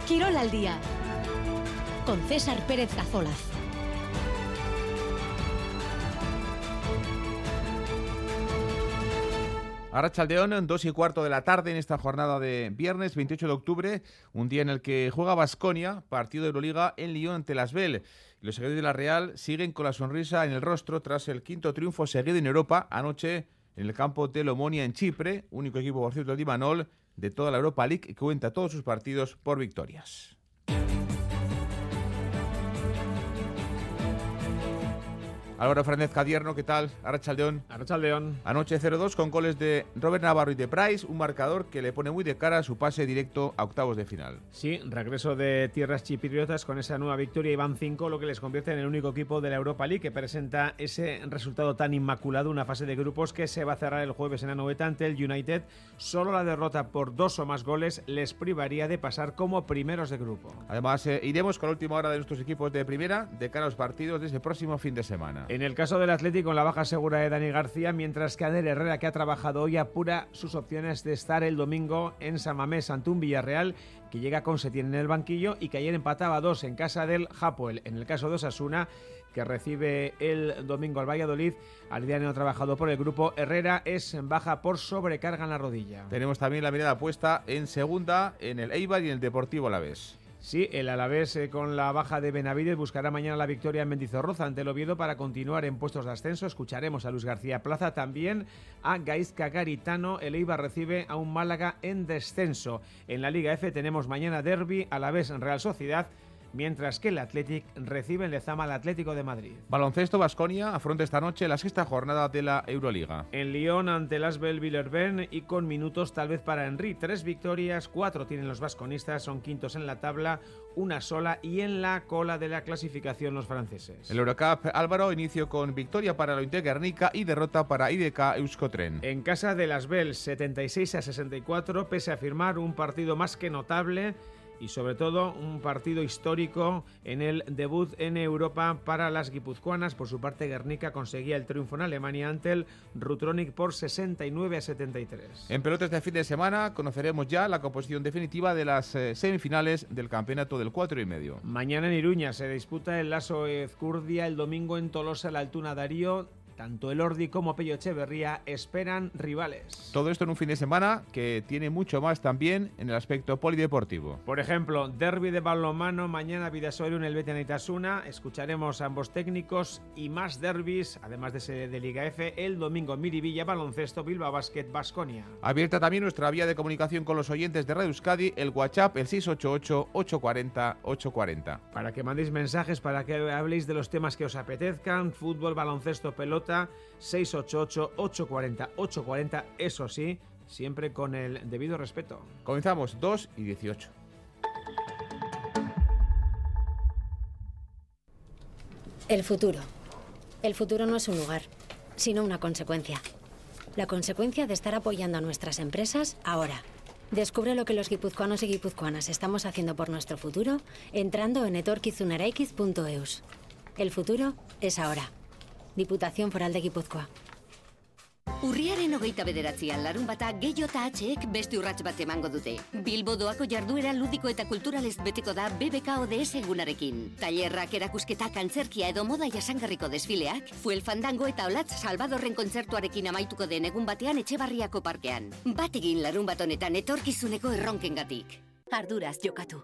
Quirol al día, con César Pérez Cazolaz. Arratsaldeon, 2:15 de la tarde en esta jornada de viernes 28 de octubre, un día en el que juega Baskonia, partido de Euroliga en Lyon ante el Asvel. Y los seguidores de la Real siguen con la sonrisa en el rostro tras el quinto triunfo seguido en Europa anoche en el campo del Omonia en Chipre, único equipo, por cierto, del Imanol de toda la Europa League que cuenta todos sus partidos por victorias. Álvaro Fernández Cadierno, ¿qué tal? Arratsaldeon. Arratsaldeon. Anoche 0-2 con goles de Robert Navarro y de Price, un marcador que le pone muy de cara a su pase directo a octavos de final. Sí, regreso de tierras chipriotas con esa nueva victoria y van 5, lo que les convierte en el único equipo de la Europa League que presenta ese resultado tan inmaculado, una fase de grupos que se va a cerrar el jueves en Anoeta ante el United. Solo la derrota por 2 o más goles les privaría de pasar como primeros de grupo. Además, iremos con la última hora de nuestros equipos de primera de cara a los partidos de ese próximo fin de semana. En el caso del Atlético, con la baja segura de Dani García, mientras que Ander Herrera, que ha trabajado hoy, apura sus opciones de estar el domingo en San Mamés ante un Villarreal que llega con Setién en el banquillo y que ayer empataba 2 en casa del Hapoel. En el caso de Osasuna, que recibe el domingo al Valladolid, Ardiano ha trabajado por el grupo. Herrera es en baja por sobrecarga en la rodilla. Tenemos también la mirada puesta en segunda, en el Eibar y en el Deportivo Alavés. Sí, el Alavés con la baja de Benavides buscará mañana la victoria en Mendizorroza ante el Oviedo para continuar en puestos de ascenso. Escucharemos a Luis García Plaza, también a Gaizka Garitano. El Eibar recibe a un Málaga en descenso. En la Liga F tenemos mañana derbi Alavés en Real Sociedad, mientras que el Athletic recibe en Lezama al Atlético de Madrid. Baloncesto, Baskonia afronta esta noche la sexta jornada de la Euroliga. En Lyon ante el Asvel Villeurbanne y con minutos tal vez para Henry. 3 victorias, 4 tienen los basconistas, son quintos en la tabla, una sola y en la cola de la clasificación los franceses. El Eurocup, Álvaro, inicio con victoria para la Olympique Guernica y derrota para IDK Euskotren. En casa del Asvel, 76-64, pese a firmar un partido más que notable y sobre todo un partido histórico en el debut en Europa para las guipuzcoanas. Por su parte, Guernica conseguía el triunfo en Alemania ante el Rutronic por 69-73. En pelotas de fin de semana conoceremos ya la composición definitiva de las semifinales del campeonato del 4,5. Mañana en Iruña se disputa el Laso Ezcurdia, el domingo en Tolosa, la Altuna Darío. Tanto el Ordi como Pello Echeverría esperan rivales. Todo esto en un fin de semana que tiene mucho más también en el aspecto polideportivo. Por ejemplo, derbi de balonmano, mañana Bidasoa en el Betis Itasuna. Escucharemos a ambos técnicos y más derbis, además de ese de Liga F, el domingo Miribilla Baloncesto, Bilbao Basket, Baskonia. Abierta también nuestra vía de comunicación con los oyentes de Radio Euskadi, el WhatsApp, el 688-840-840. Para que mandéis mensajes, para que habléis de los temas que os apetezcan, fútbol, baloncesto, pelota, 688-840-840, eso sí, siempre con el debido respeto. Comenzamos 2:18. El futuro. El futuro no es un lugar, sino una consecuencia. La consecuencia de estar apoyando a nuestras empresas ahora. Descubre lo que los guipuzcoanos y guipuzcoanas estamos haciendo por nuestro futuro entrando en etorkizunaraikis.eus. El futuro es ahora. Diputación Foral de Guipúzcoa. Urriaren 29an larunbata Gehiago eta H-ek beste urrats bat emango dute. Bilbo doako jarduera ludiko eta kulturalez beteko da BBK ODS egunarekin. Tailerrak, erakusketak, antzerkia edo moda jasangarriko desfileak, Fuel Fandango eta Olatz Salvadorren kontzertuarekin amaituko den egun batean Etxebarriako parkean. Bat egin larunbat honetan etorkizuneko erronkengatik. Arduraz jokatu.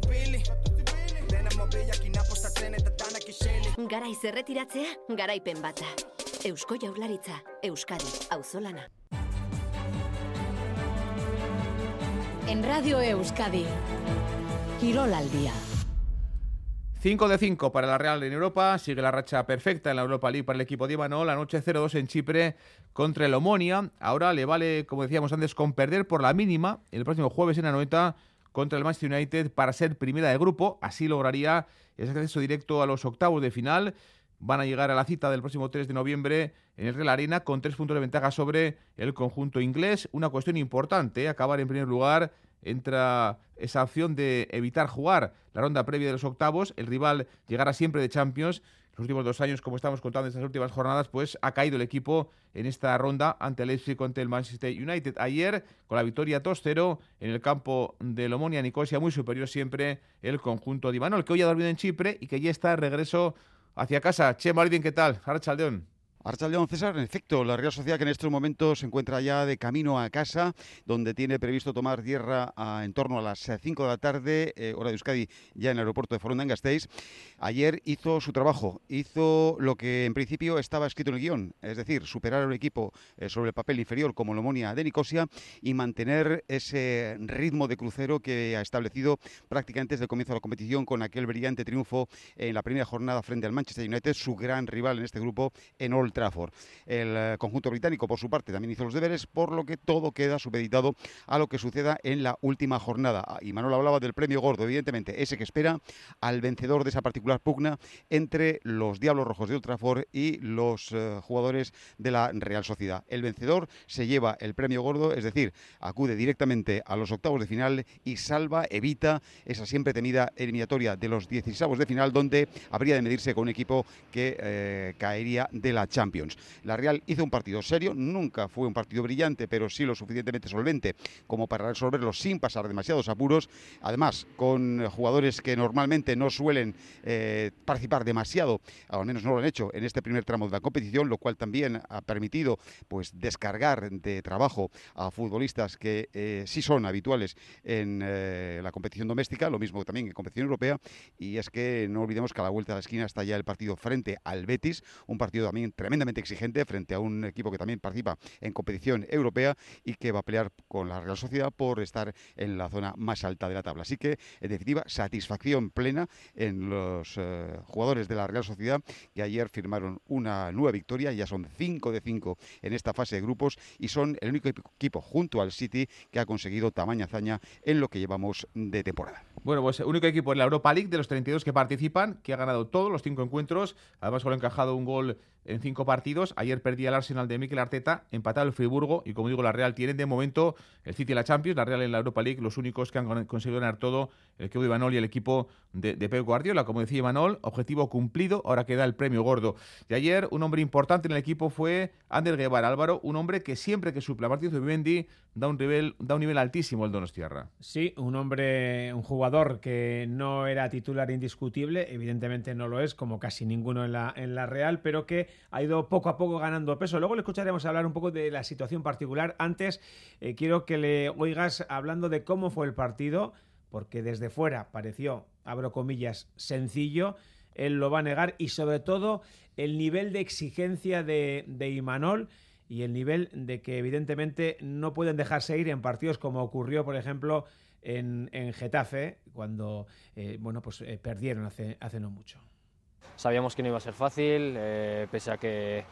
Garaiz erretiratzea, garaipen bata. Eusko Jaurlaritza, Euskadi, auzolana. En Radio Euskadi, Quirol al día. 5 de 5 para la Real en Europa, sigue la racha perfecta en la Europa League para el equipo de Imanol, anoche 0-2 en Chipre contra el Omonia. Ahora le vale, como decíamos antes, con perder por la mínima el próximo jueves en Anoeta contra el Manchester United para ser primera de grupo. Así lograría ese acceso directo a los octavos de final. Van a llegar a la cita del próximo 3 de noviembre en el Real Arena con 3 puntos de ventaja sobre el conjunto inglés. Una cuestión importante, acabar en primer lugar. Entra esa opción de evitar jugar la ronda previa de los octavos. El rival llegará siempre de Champions, los últimos 2 años, como estamos contando en estas últimas jornadas, pues ha caído el equipo en esta ronda ante el Leipzig, ante el Manchester United. Ayer, con la victoria 2-0 en el campo del Omonia Nicosia, muy superior siempre el conjunto de Imanol, que hoy ha dormido en Chipre y que ya está de regreso hacia casa. Che, Marvin, ¿qué tal? Arratsaldeon. Arratsaldeon, César. En efecto, la Real Sociedad, que en estos momentos se encuentra ya de camino a casa, donde tiene previsto tomar tierra en torno a las 5 de la tarde, hora de Euskadi, ya en el aeropuerto de Foronda-Gasteiz. Ayer hizo su trabajo, hizo lo que en principio estaba escrito en el guión, es decir, superar a un equipo sobre el papel inferior como el Omonia de Nicosia y mantener ese ritmo de crucero que ha establecido prácticamente desde el comienzo de la competición, con aquel brillante triunfo en la primera jornada frente al Manchester United, su gran rival en este grupo en Old Trafford. El conjunto británico, por su parte, también hizo los deberes, por lo que todo queda supeditado a lo que suceda en la última jornada. Y Manuel hablaba del premio gordo, evidentemente, ese que espera al vencedor de esa particular pugna entre los Diablos Rojos de Old Trafford y los jugadores de la Real Sociedad. El vencedor se lleva el premio gordo, es decir, acude directamente a los octavos de final y evita esa siempre temida eliminatoria de los 16avos de final, donde habría de medirse con un equipo que caería de la Champions. La Real hizo un partido serio, nunca fue un partido brillante, pero sí lo suficientemente solvente como para resolverlo sin pasar demasiados apuros, además con jugadores que normalmente no suelen participar demasiado, al menos no lo han hecho en este primer tramo de la competición, lo cual también ha permitido pues descargar de trabajo a futbolistas que sí son habituales en la competición doméstica, lo mismo también en competición europea, y es que no olvidemos que a la vuelta de la esquina está ya el partido frente al Betis, un partido también tremendamente exigente frente a un equipo que también participa en competición europea y que va a pelear con la Real Sociedad por estar en la zona más alta de la tabla. Así que, en definitiva, satisfacción plena en los jugadores de la Real Sociedad, que ayer firmaron una nueva victoria. Ya son 5 de 5 en esta fase de grupos y son el único equipo junto al City que ha conseguido tamaña hazaña en lo que llevamos de temporada. Bueno, pues el único equipo en la Europa League de los 32 que participan, que ha ganado todos los 5 encuentros, además solo ha encajado un gol en 5 partidos. Ayer perdía el Arsenal de Mikel Arteta, empatado el Friburgo, y como digo, la Real tiene de momento el City en la Champions, la Real en la Europa League, los únicos que han conseguido ganar todo, el equipo de Imanol y el equipo de Pep Guardiola. Como decía Imanol, objetivo cumplido, ahora queda el premio gordo. Y ayer un hombre importante en el equipo fue Ander Guevara, Álvaro, un hombre que siempre que suple a Martín Zubimendi da un nivel altísimo el donostiarra. Sí, un jugador que no era titular indiscutible, evidentemente no lo es, como casi ninguno en la Real, pero que ha ido poco a poco ganando peso. Luego le escucharemos hablar un poco de la situación particular. Antes, quiero que le oigas hablando de cómo fue el partido, porque desde fuera pareció, abro comillas, sencillo. Él lo va a negar, y sobre todo el nivel de exigencia de Imanol y el nivel de que evidentemente no pueden dejarse ir en partidos como ocurrió, por ejemplo, en Getafe, cuando perdieron hace no mucho. Sabíamos que no iba a ser fácil, pese a que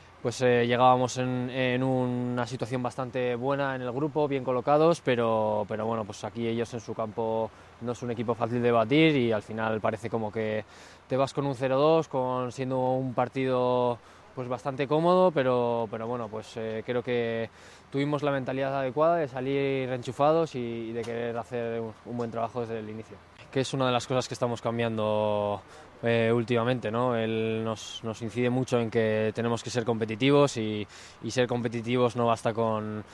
llegábamos en una situación bastante buena en el grupo, bien colocados, pero bueno, pues aquí ellos en su campo no es un equipo fácil de batir, y al final parece como que te vas con un 0-2, siendo un partido pues bastante cómodo, pero bueno, pues creo que tuvimos la mentalidad adecuada de salir enchufados y de querer hacer un buen trabajo desde el inicio, que es una de las cosas que estamos cambiando últimamente, ¿no? Él nos incide mucho en que tenemos que ser competitivos, y ser competitivos no basta con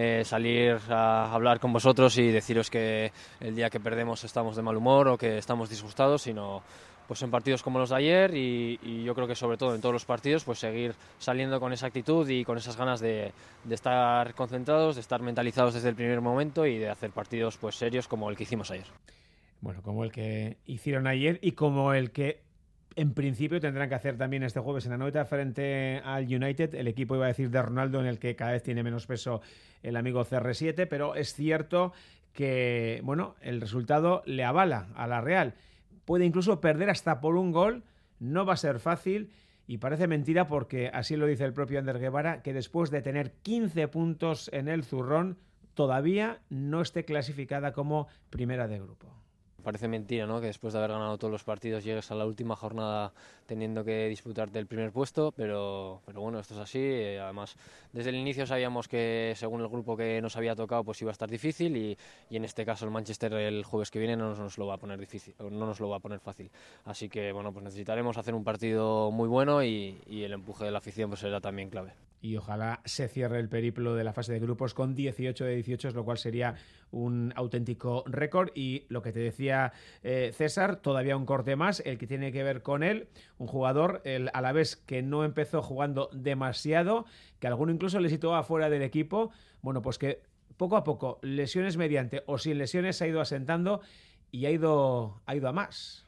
salir a hablar con vosotros y deciros que el día que perdemos estamos de mal humor o que estamos disgustados, sino pues en partidos como los de ayer, y yo creo que sobre todo en todos los partidos, pues seguir saliendo con esa actitud y con esas ganas de estar concentrados, de estar mentalizados desde el primer momento y de hacer partidos pues serios como el que hicimos ayer. Bueno, como el que hicieron ayer y como el que en principio tendrán que hacer también este jueves en Anoeta frente al United, el equipo, iba a decir, de Ronaldo, en el que cada vez tiene menos peso el amigo CR7, pero es cierto que, bueno, el resultado le avala a la Real. Puede incluso perder hasta por un gol, no va a ser fácil, y parece mentira porque así lo dice el propio Ander Guevara, que después de tener 15 puntos en el zurrón, todavía no esté clasificada como primera de grupo. Parece mentira, ¿no?, que después de haber ganado todos los partidos llegues a la última jornada teniendo que disputarte el primer puesto, pero bueno, esto es así. Además, desde el inicio sabíamos que según el grupo que nos había tocado pues iba a estar difícil y en este caso el Manchester el jueves que viene no nos lo va a poner difícil, no nos lo va a poner fácil. Así que bueno, pues necesitaremos hacer un partido muy bueno y el empuje de la afición pues será también clave. Y ojalá se cierre el periplo de la fase de grupos con 18 de 18, lo cual sería un auténtico récord. Y lo que te decía César, todavía un corte más, el que tiene que ver con él, un jugador, el Alavés, que no empezó jugando demasiado, que alguno incluso le situaba fuera del equipo, bueno, pues que poco a poco, lesiones mediante o sin lesiones, se ha ido asentando y ha ido a más.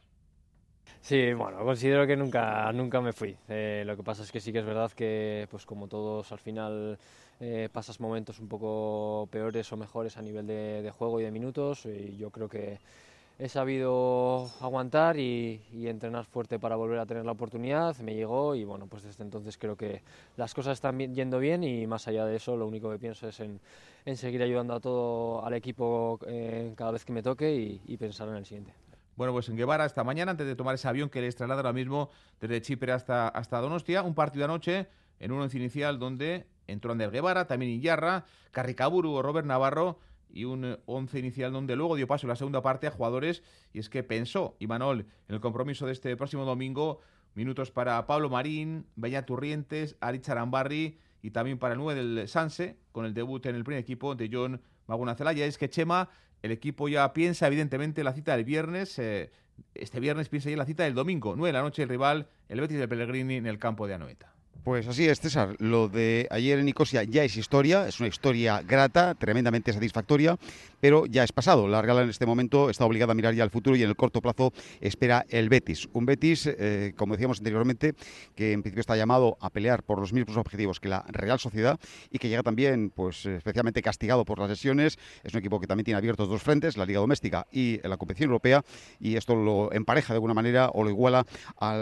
Sí, bueno, considero que nunca me fui. Lo que pasa es que sí que es verdad que, pues como todos, al final pasas momentos un poco peores o mejores a nivel de juego y de minutos. Y yo creo que he sabido aguantar y entrenar fuerte para volver a tener la oportunidad. Me llegó y bueno, pues desde entonces creo que las cosas están yendo bien y más allá de eso lo único que pienso es en seguir ayudando a todo al equipo cada vez que me toque y pensar en el siguiente. Bueno, pues en Guevara esta mañana, antes de tomar ese avión que les traslada ahora mismo desde Chipre hasta Donostia, un partido anoche en un once inicial donde entró Ander Guevara, también Iñarra, Carricaburu o Robert Navarro, y un once inicial donde luego dio paso en la segunda parte a jugadores, y es que pensó Imanol en el compromiso de este próximo domingo, minutos para Pablo Marín, Beñat Turrientes, Aritz Arambarri y también para el 9 del Sanse, con el debut en el primer equipo de Jon Maguna Zelaya. Es que Chema, el equipo ya piensa evidentemente la cita del viernes, este viernes piensa ya la cita del domingo, 9 de la noche el rival, el Betis de Pellegrini en el campo de Anoeta. Pues así es, César. Lo de ayer en Nicosia ya es historia, es una historia grata, tremendamente satisfactoria, pero ya es pasado. La Real en este momento está obligada a mirar ya al futuro y en el corto plazo espera el Betis. Un Betis, como decíamos anteriormente, que en principio está llamado a pelear por los mismos objetivos que la Real Sociedad y que llega también pues especialmente castigado por las lesiones. Es un equipo que también tiene abiertos dos frentes, la Liga Doméstica y la competición europea, y esto lo empareja de alguna manera o lo iguala a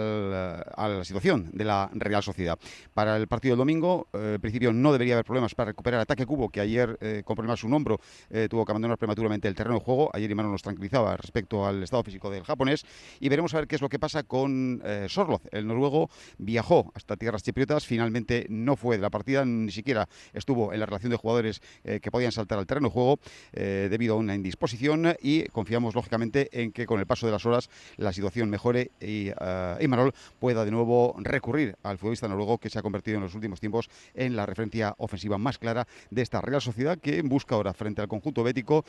la situación de la Real Sociedad. Para el partido del domingo, en principio no debería haber problemas para recuperar a Take Kubo, que ayer con problemas en un hombro tuvo que abandonar prematuramente el terreno de juego. Ayer Imanol nos tranquilizaba respecto al estado físico del japonés y veremos a ver qué es lo que pasa con Sorloth. El noruego viajó hasta tierras chipriotas, finalmente no fue de la partida, ni siquiera estuvo en la relación de jugadores que podían saltar al terreno de juego debido a una indisposición, y confiamos lógicamente en que con el paso de las horas la situación mejore y Imanol pueda de nuevo recurrir al futbolista noruego, que se ha convertido en los últimos tiempos en la referencia ofensiva más clara de esta Real Sociedad, que busca ahora frente al conjunto bético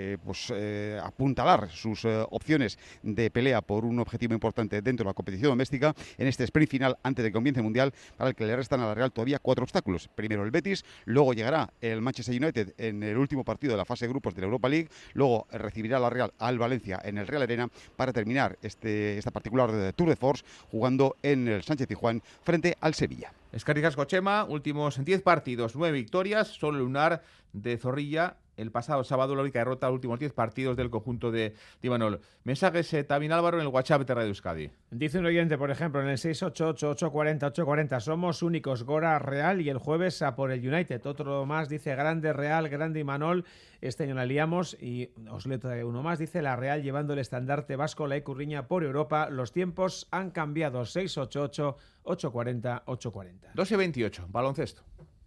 apuntalar sus opciones de pelea por un objetivo importante dentro de la competición doméstica en este sprint final antes de que comience el Mundial, para el que le restan a la Real todavía 4 obstáculos. Primero el Betis, luego llegará el Manchester United en el último partido de la fase de grupos de la Europa League, luego recibirá la Real al Valencia en el Real Arena para terminar esta particular Tour de Force jugando en el Sánchez Pizjuán frente al Sevilla. Escarri Chema, últimos 10 partidos, 9 victorias, solo el lunar de Zorrilla. El pasado sábado la única derrota, los últimos 10 partidos del conjunto de Imanol. Mensajes también, Álvaro, en el WhatsApp de Radio Euskadi. Dice un oyente, por ejemplo, en el 688-840-840, somos únicos, Gora Real, y el jueves a por el United. Otro más dice, grande Real, grande Imanol, este año la liamos. Y os leo uno más, dice, la Real llevando el estandarte vasco, la Ecurriña por Europa. Los tiempos han cambiado, 688-840-840. 12:28, baloncesto.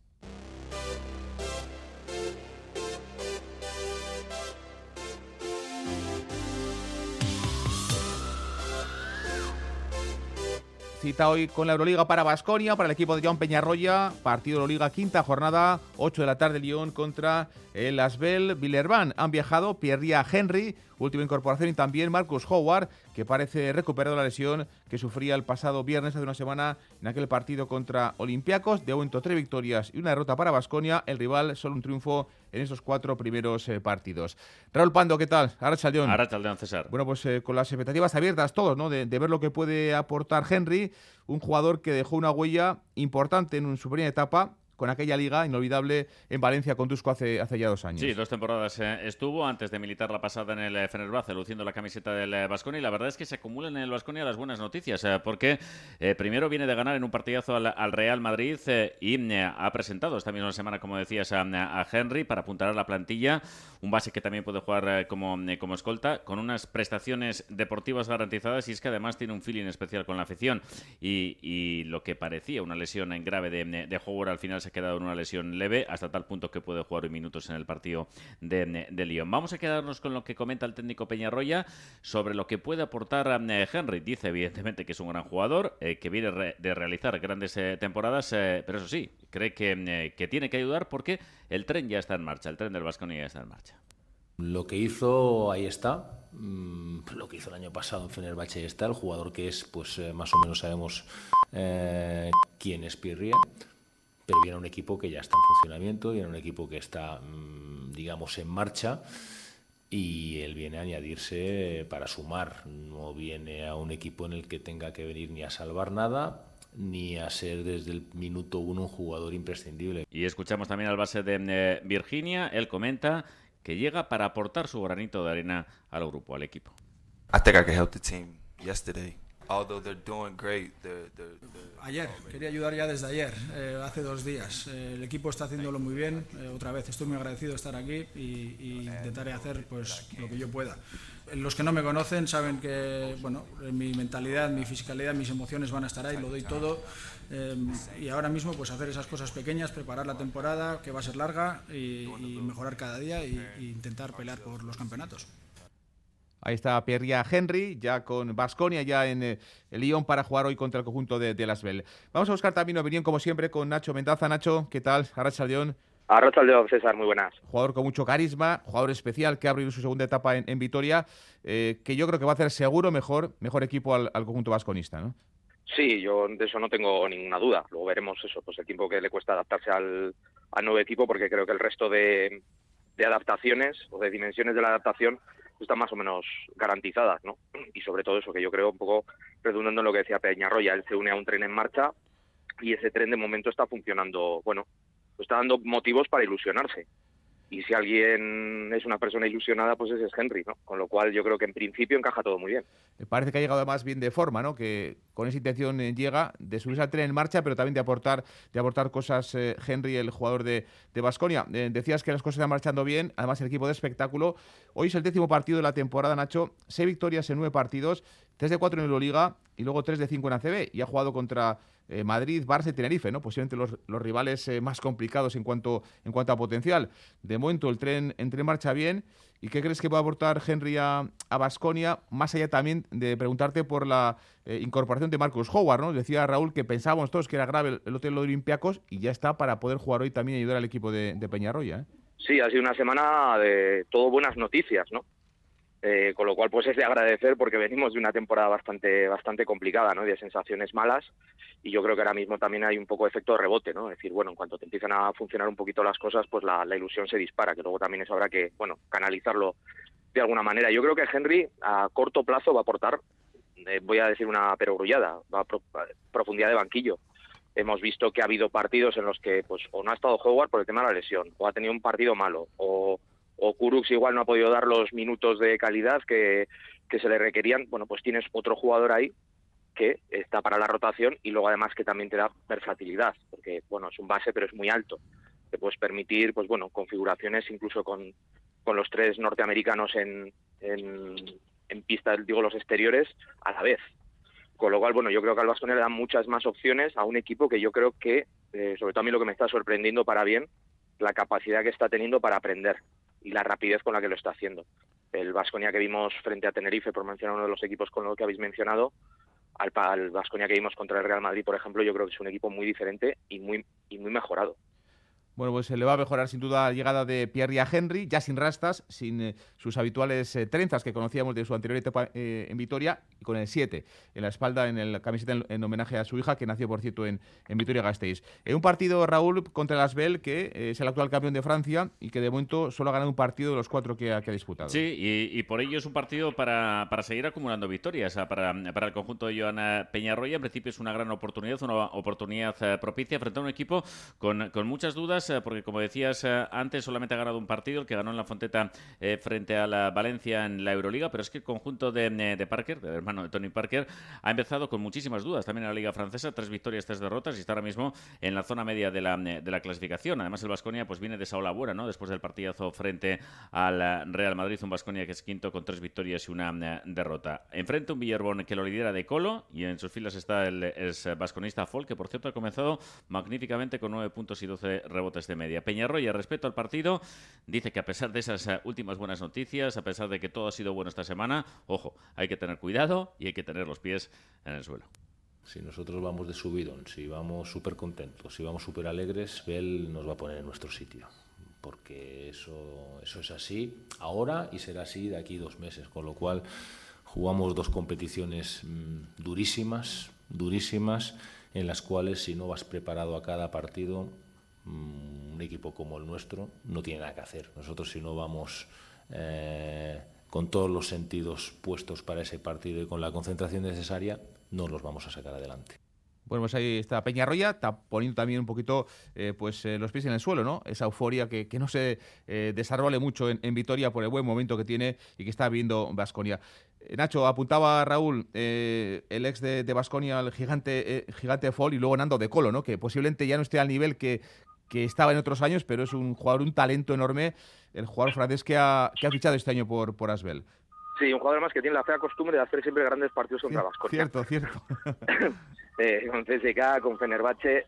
Cita hoy con la Euroliga para Baskonia, para el equipo de Joan Peñarroya. Partido de Euroliga, quinta jornada, 8 de la tarde, Lyon contra el Asbel Villeurbanne. Han viajado Pierre Henry, última incorporación, y también Marcus Howard, que parece recuperado la lesión que sufría el pasado viernes, hace una semana, en aquel partido contra Olympiacos. De momento 3 victorias y una derrota para Baskonia. El rival solo un triunfo en esos 4 primeros partidos. Raúl Pando, ¿qué tal? Arratsaldeon. Arratsaldeon, César. Bueno, pues con las expectativas abiertas todos, ¿no? De ver lo que puede aportar Henry, un jugador que dejó una huella importante en su primera etapa con aquella liga inolvidable en Valencia con Dusko hace ya 2 años. Sí, 2 temporadas estuvo antes de militar la pasada en el Fenerbahce, luciendo la camiseta del Baskonia, y la verdad es que se acumulan en el Baskonia las buenas noticias, porque primero viene de ganar en un partidazo al Real Madrid y ha presentado esta misma semana, como decías, a Henry para apuntalar la plantilla, un base que también puede jugar como escolta, con unas prestaciones deportivas garantizadas, y es que además tiene un feeling especial con la afición, y lo que parecía una lesión en grave de Howard al final se ha quedado en una lesión leve, hasta tal punto que puede jugar hoy minutos en el partido de Lyon. Vamos a quedarnos con lo que comenta el técnico Peñarroya sobre lo que puede aportar Henry. Dice evidentemente que es un gran jugador, que viene de realizar grandes temporadas, pero eso sí, cree que tiene que ayudar porque el tren ya está en marcha, el tren del Baskonia ya está en marcha. Lo que hizo, ahí está. Lo que hizo el año pasado en Fenerbahce, ahí está. El jugador que es, pues más o menos sabemos quién es Pirrie, pero viene un equipo que ya está en funcionamiento, viene un equipo que está, digamos, en marcha, y él viene a añadirse para sumar. No viene a un equipo en el que tenga que venir ni a salvar nada, ni a ser desde el minuto 1 un jugador imprescindible. Y escuchamos también al base de Virginia. Él comenta que llega para aportar su granito de arena al grupo, al equipo. I think I can help the team yesterday. Although they're doing great, Ayer, quería ayudar ya desde ayer, hace 2 días. El equipo está haciéndolo muy bien. Otra vez, estoy muy agradecido de estar aquí y intentaré hacer pues lo que yo pueda. Los que no me conocen saben que, bueno, mi mentalidad, mi fisicalidad, mis emociones van a estar ahí, lo doy todo. Y ahora mismo pues hacer esas cosas pequeñas, preparar la temporada, que va a ser larga, y mejorar cada día e intentar pelear por los campeonatos. Ahí está Pierre Henry, ya con Baskonia, ya en el Lyon para jugar hoy contra el conjunto de Lasvel. Vamos a buscar también opinión, como siempre, con Nacho Mendaza. Nacho, ¿qué tal? Arratsaldeon. Arratsaldeon, César, muy buenas. Jugador con mucho carisma, jugador especial que ha abrido su segunda etapa en Vitoria, que yo creo que va a hacer seguro mejor equipo al conjunto vasconista, ¿no? Sí, yo de eso no tengo ninguna duda. Luego veremos eso, pues el tiempo que le cuesta adaptarse al nuevo equipo, porque creo que el resto de adaptaciones o de dimensiones de la adaptación están más o menos garantizadas, ¿no? Y sobre todo eso, que yo creo un poco redundando en lo que decía Peñarroya, él se une a un tren en marcha y ese tren de momento está funcionando, bueno, está dando motivos para ilusionarse. Y si alguien es una persona ilusionada, pues ese es Henry, ¿no? Con lo cual yo creo que en principio encaja todo muy bien. Parece que ha llegado además bien de forma, ¿no? Que con esa intención llega de subirse al tren en marcha, pero también de aportar cosas Henry, el jugador de Baskonia. Decías que las cosas están marchando bien, además el equipo de espectáculo. Hoy es el 10º partido de la temporada, Nacho. 6 victorias en 9 partidos, 3 de 4 en Euroliga y luego 3 de 5 en ACB. Y ha jugado contra Madrid, Barça y Tenerife, ¿no? Posiblemente los rivales más complicados en cuanto a potencial. De momento el tren marcha bien. ¿Y qué crees que puede aportar Henry a Baskonia? Más allá también de preguntarte por la incorporación de Marcus Howard, ¿no? Decía Raúl que pensábamos todos que era grave el hotel de Olympiacos y ya está para poder jugar hoy también y ayudar al equipo de Peñarroya, ¿eh? Sí, ha sido una semana de todo buenas noticias, ¿no? Con lo cual pues es de agradecer, porque venimos de una temporada bastante complicada, ¿no? De sensaciones malas, y yo creo que ahora mismo también hay un poco de efecto de rebote, ¿no? Es decir, bueno, en cuanto te empiezan a funcionar un poquito las cosas, pues la ilusión se dispara, que luego también eso habrá que, bueno, canalizarlo de alguna manera. Yo creo que Henry a corto plazo va a aportar, voy a decir una perogrullada, va a profundidad de banquillo. Hemos visto que ha habido partidos en los que pues o no ha estado Howard por el tema de la lesión, o ha tenido un partido malo, o Kurucs igual no ha podido dar los minutos de calidad que se le requerían. Bueno, pues tienes otro jugador ahí que está para la rotación, y luego además que también te da versatilidad, porque bueno, es un base pero es muy alto. Te puedes permitir, pues bueno, configuraciones incluso con los 3 norteamericanos en pista, digo los exteriores, a la vez. Con lo cual, bueno, yo creo que al Baskonia le dan muchas más opciones a un equipo que yo creo que, sobre todo a mí lo que me está sorprendiendo para bien, la capacidad que está teniendo para aprender y la rapidez con la que lo está haciendo. El Baskonia que vimos frente a Tenerife, por mencionar uno de los equipos con los que habéis mencionado, al Baskonia que vimos contra el Real Madrid, por ejemplo, yo creo que es un equipo muy diferente y muy mejorado. Bueno, pues se le va a mejorar sin duda la llegada de Pierre Henry, ya sin rastas, sin sus habituales trenzas que conocíamos de su anterior etapa en Vitoria, y con el 7 en la espalda, en la camiseta en homenaje a su hija, que nació, por cierto, en Vitoria-Gasteiz. Un partido, Raúl, contra el Asbel, que es el actual campeón de Francia y que de momento solo ha ganado un partido de los 4 que ha disputado. Sí, y por ello es un partido para seguir acumulando victorias. Para el conjunto de Joan Peñarroya, en principio es una gran oportunidad, propicia frente a un equipo con muchas dudas, porque como decías antes, solamente ha ganado un partido, el que ganó en la Fonteta frente a la Valencia en la Euroliga, pero es que el conjunto de Parker, del hermano de Tony Parker, ha empezado con muchísimas dudas también en la Liga Francesa, 3 victorias, 3 derrotas, y está ahora mismo en la zona media de la clasificación. Además, el Baskonia pues viene de esa ola buena, ¿no? Después del partidazo frente al Real Madrid, un Baskonia que es quinto con 3 victorias y una derrota. Enfrente un Villarborn que lo lidera de colo, y en sus filas está el basconista Fall, que por cierto ha comenzado magníficamente con 9 puntos y 12 rebotes de media. Peñarroya, respecto al partido, dice que a pesar de esas últimas buenas noticias, a pesar de que todo ha sido bueno esta semana, ojo, hay que tener cuidado y hay que tener los pies en el suelo. Si nosotros vamos de subidón, si vamos súper contentos, si vamos súper alegres, Bel nos va a poner en nuestro sitio, porque eso es así ahora y será así de aquí 2 meses, con lo cual jugamos 2 competiciones durísimas, en las cuales si no vas preparado a cada partido, un equipo como el nuestro no tiene nada que hacer. Nosotros, si no vamos con todos los sentidos puestos para ese partido y con la concentración necesaria, no los vamos a sacar adelante. Bueno, pues ahí está Peñarroya, está poniendo también un poquito los pies en el suelo, ¿no? Esa euforia que no se desarrolle mucho en Vitoria por el buen momento que tiene y que está viendo Baskonia. Nacho, apuntaba a Raúl, el ex de Baskonia, el gigante Fall, y luego Nando de Colo, ¿no? Que posiblemente ya no esté al nivel que estaba en otros años, pero es un jugador, un talento enorme, el jugador francés que ha fichado este año por Asbel. Sí, un jugador más que tiene la fea costumbre de hacer siempre grandes partidos contra Baskonia. Cierto. Con CSKA, con Fenerbahce,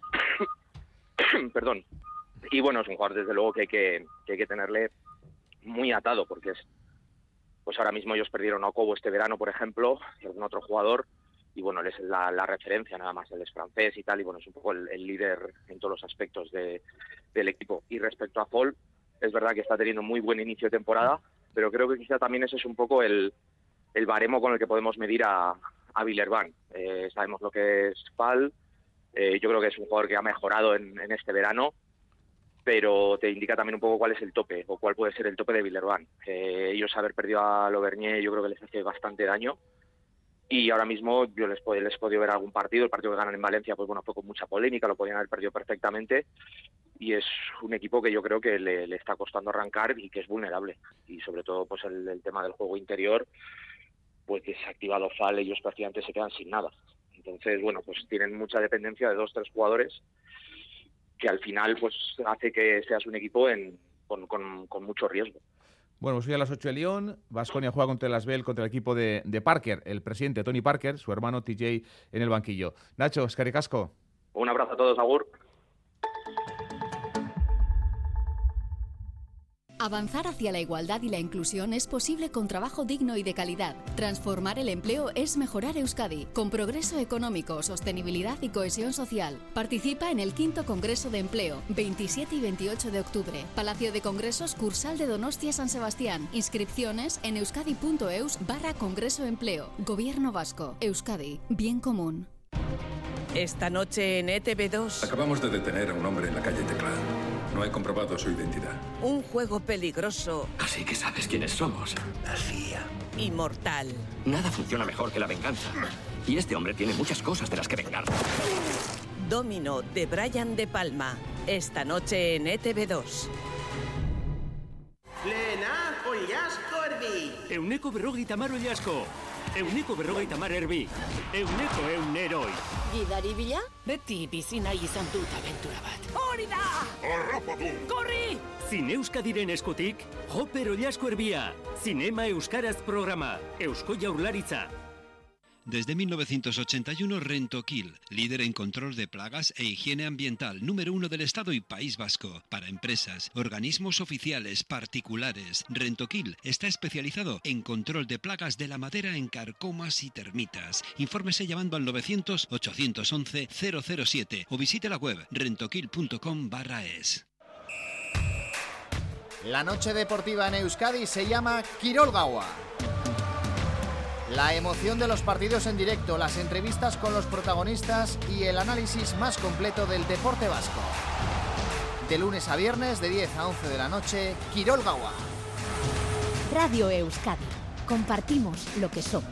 perdón. Y bueno, es un jugador desde luego que hay que tenerle muy atado, porque pues ahora mismo ellos perdieron a Okobo este verano, por ejemplo, y algún otro jugador, y bueno, él es la referencia, nada más, él es francés y tal, y bueno, es un poco el líder en todos los aspectos del equipo. Y respecto a Fall, es verdad que está teniendo muy buen inicio de temporada, pero creo que quizá también ese es un poco el baremo con el que podemos medir a Villarborn. Sabemos lo que es Fall, yo creo que es un jugador que ha mejorado en este verano, pero te indica también un poco cuál es el tope, o cuál puede ser el tope de Villarborn. Ellos haber perdido a Lovernier yo creo que les hace bastante daño, y ahora mismo yo les he podido ver algún partido, el partido que ganan en Valencia, pues bueno, fue con mucha polémica, lo podían haber perdido perfectamente, y es un equipo que yo creo que le está costando arrancar y que es vulnerable, y sobre todo pues el tema del juego interior, pues desactivado Fall, ellos prácticamente se quedan sin nada. Entonces, bueno, pues tienen mucha dependencia de 2-3 jugadores, que al final pues hace que seas un equipo con mucho riesgo. Bueno, pues hoy a las 8 de Lyon, Baskonia juega contra el Asbel, contra el equipo de Parker, el presidente Tony Parker, su hermano TJ en el banquillo. Nacho, eskerrik asko. Un abrazo a todos, agur. Avanzar hacia la igualdad y la inclusión es posible con trabajo digno y de calidad. Transformar el empleo es mejorar Euskadi, con progreso económico, sostenibilidad y cohesión social. Participa en el 5º Congreso de Empleo, 27 y 28 de octubre. Palacio de Congresos, Cursal de Donostia, San Sebastián. Inscripciones en euskadi.eus/Congreso Empleo. Gobierno Vasco. Euskadi. Bien común. Esta noche en ETV2... Acabamos de detener a un hombre en la calle Tecla. No he comprobado su identidad. Un juego peligroso. Así que sabes quiénes somos. La CIA. Y mortal. Nada funciona mejor que la venganza. Y este hombre tiene muchas cosas de las que vengar. Domino, de Brian De Palma. Esta noche en ETV2. Lehena, oilasko erbi. Euneko berrogeita hamar oilasko. Euneko berrogeita hamar erbi. Euneko eroi. Gidari bila? Beti bizi nahi izan dut abentura bat. Hori da! Harrapatu! Korri! Zine Euskadiren eskutik, Joper oilasko erbia. Zinema Euskaraz programa. Eusko Jaurlaritza. Desde 1981, Rentokil, líder en control de plagas e higiene ambiental, número 1 del Estado y País Vasco. Para empresas, organismos oficiales, particulares, Rentokil está especializado en control de plagas de la madera en carcomas y termitas. Infórmese llamando al 900-811-007 o visite la web rentokil.com/es. La noche deportiva en Euskadi se llama Kirol Gaua. La emoción de los partidos en directo, las entrevistas con los protagonistas y el análisis más completo del deporte vasco. De lunes a viernes, de 10 a 11 de la noche, Kirol Gaua. Radio Euskadi. Compartimos lo que somos.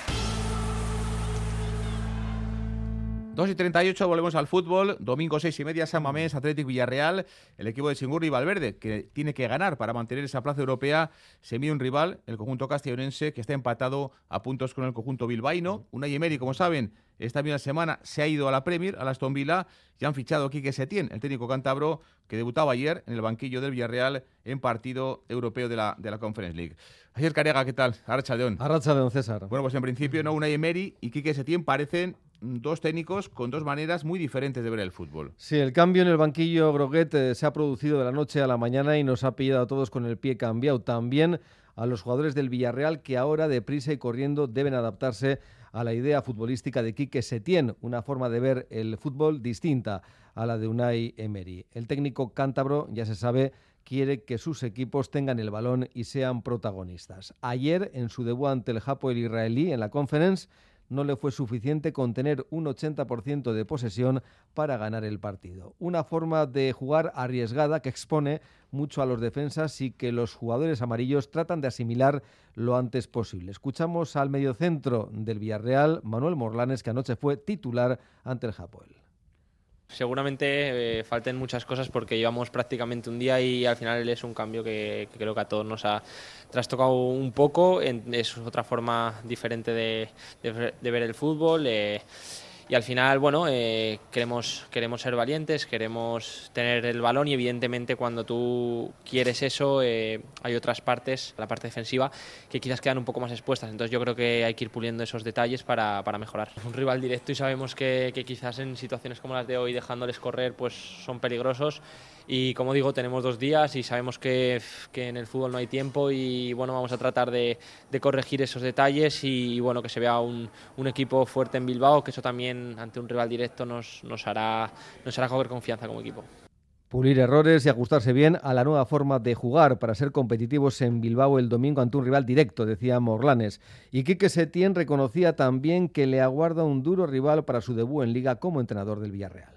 2:38, volvemos al fútbol. Domingo 6:30, San Mamés, Athletic Villarreal. El equipo de Chingurri y Valverde, que tiene que ganar para mantener esa plaza europea, se mide un rival, el conjunto castellonense, que está empatado a puntos con el conjunto bilbaíno. Unai Emery, como saben, esta misma semana se ha ido a la Premier, a la Aston Villa, y han fichado a Quique Setién, el técnico cántabro, que debutaba ayer en el banquillo del Villarreal en partido europeo de la Conference League. Ayer Carega, ¿qué tal? Arratsaldeon. Arratsaldeon, César. Bueno, pues en principio, no, Unai Emery y Quique Setién parecen dos técnicos con dos maneras muy diferentes de ver el fútbol. Sí, el cambio en el banquillo Groguet se ha producido de la noche a la mañana y nos ha pillado a todos con el pie cambiado. También a los jugadores del Villarreal, que ahora deprisa y corriendo deben adaptarse a la idea futbolística de Quique Setién, una forma de ver el fútbol distinta a la de Unai Emery. El técnico cántabro, ya se sabe, quiere que sus equipos tengan el balón y sean protagonistas. Ayer, en su debut ante el Hapoel israelí en la Conference, no le fue suficiente con tener un 80% de posesión para ganar el partido. Una forma de jugar arriesgada que expone mucho a los defensas y que los jugadores amarillos tratan de asimilar lo antes posible. Escuchamos al mediocentro del Villarreal, Manuel Morlanes, que anoche fue titular ante el Hapoel. Seguramente falten muchas cosas porque llevamos prácticamente un día y al final es un cambio que creo que a todos nos ha trastocado un poco. Es otra forma diferente de ver el fútbol. Y al final, bueno, queremos ser valientes, queremos tener el balón y evidentemente cuando tú quieres eso hay otras partes, la parte defensiva, que quizás quedan un poco más expuestas. Entonces yo creo que hay que ir puliendo esos detalles para mejorar. Un rival directo y sabemos que quizás en situaciones como las de hoy, dejándoles correr, pues son peligrosos. Y como digo, tenemos 2 días y sabemos que en el fútbol no hay tiempo y bueno, vamos a tratar de corregir esos detalles y bueno, que se vea un equipo fuerte en Bilbao, que eso también ante un rival directo nos hará coger confianza como equipo. Pulir errores y ajustarse bien a la nueva forma de jugar para ser competitivos en Bilbao el domingo ante un rival directo, decía Morlanes. Y Quique Setién reconocía también que le aguarda un duro rival para su debut en Liga como entrenador del Villarreal.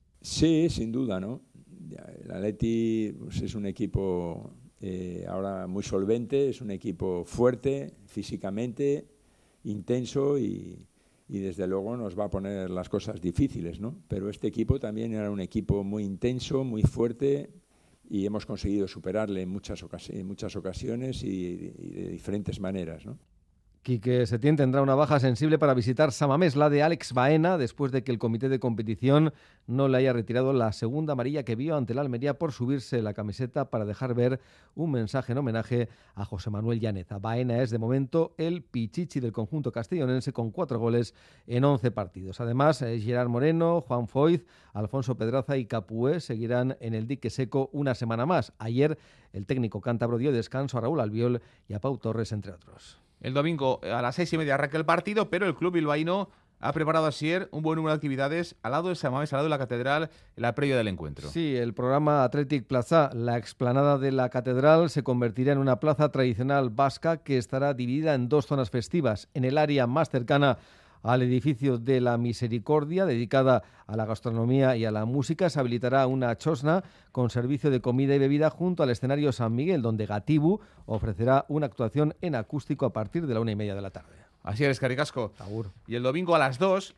Sí, sin duda, ¿no? El Atleti pues, es un equipo ahora muy solvente, es un equipo fuerte físicamente, intenso y desde luego nos va a poner las cosas difíciles, ¿no? Pero este equipo también era un equipo muy intenso, muy fuerte y hemos conseguido superarle en muchas ocasiones y de diferentes maneras, ¿no? Quique Setién tendrá una baja sensible para visitar San Mamés, la de Alex Baena, después de que el comité de competición no le haya retirado la segunda amarilla que vio ante la Almería por subirse la camiseta para dejar ver un mensaje en homenaje a José Manuel Llaneza. Baena es de momento el pichichi del conjunto castellonense con 4 goles en 11 partidos. Además, Gerard Moreno, Juan Foyz, Alfonso Pedraza y Capué seguirán en el dique seco una semana más. Ayer el técnico cántabro dio descanso a Raúl Albiol y a Pau Torres, entre otros. El domingo a las 6:30 arranca el partido, pero el club bilbaíno ha preparado así un buen número de actividades al lado de San Mamés, al lado de la catedral, en la previa del encuentro. Sí, el programa Athletic Plaza, la explanada de la catedral, se convertirá en una plaza tradicional vasca que estará dividida en 2 zonas festivas. En el área más cercana al edificio de la Misericordia, dedicada a la gastronomía y a la música, se habilitará una chosna con servicio de comida y bebida junto al escenario San Miguel, donde Gatibu ofrecerá una actuación en acústico a partir de la 1:30 de la tarde. Así es, Caricasco. Y el domingo a las 2